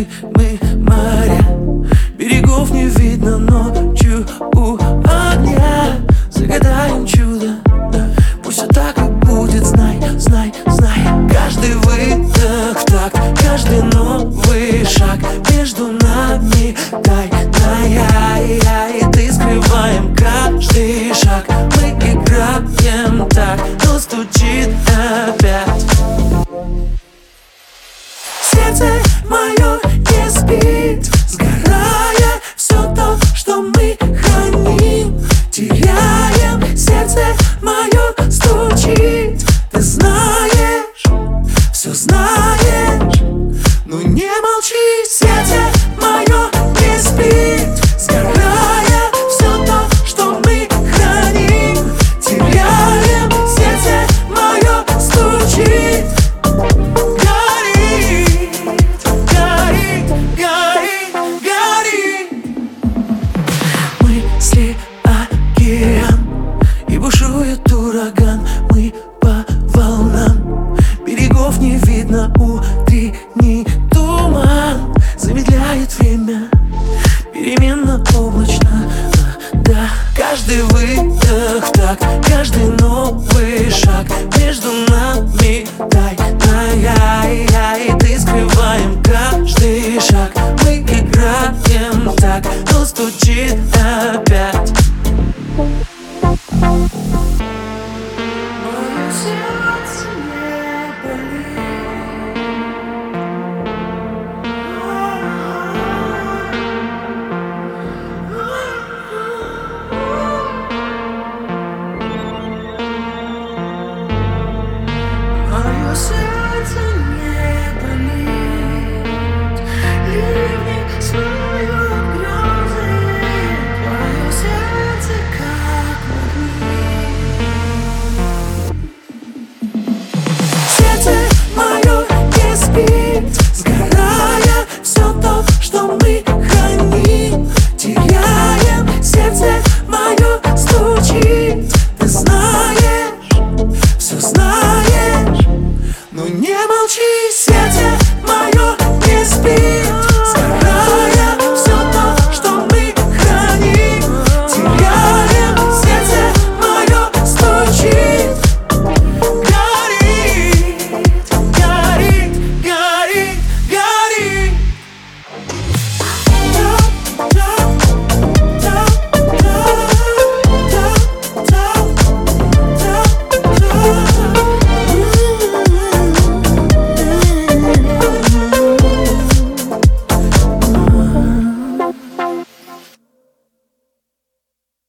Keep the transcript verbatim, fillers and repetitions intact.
мы, мы море. Берегов не видно ночью у огня. Загадаем чудо, пусть все так и будет. Знай, знай, знай. Каждый выдох в такт, каждый новый шаг между нами тайная. И ты скрываем каждый шаг. Мы играем так, но стучит опять. Сердце мое не спит, сгорая все то, что мы храним. Теряем, сердце мое стучит. Ты знаешь, все знаешь, но не молчи. Сердце мое не спит, сгорая все то, что мы храним. Теряем, сердце мое стучит. Мысли океан, и бушует ураган. Мы по волнам, берегов не видно, утренний туман замедляет время, переменно облачно, да. Каждый выдох так, каждый новый шаг между нами тайная. И ты скрываем каждый шаг. Мы играем так, но стучит опять. Мое сердце не болит. Мое сердце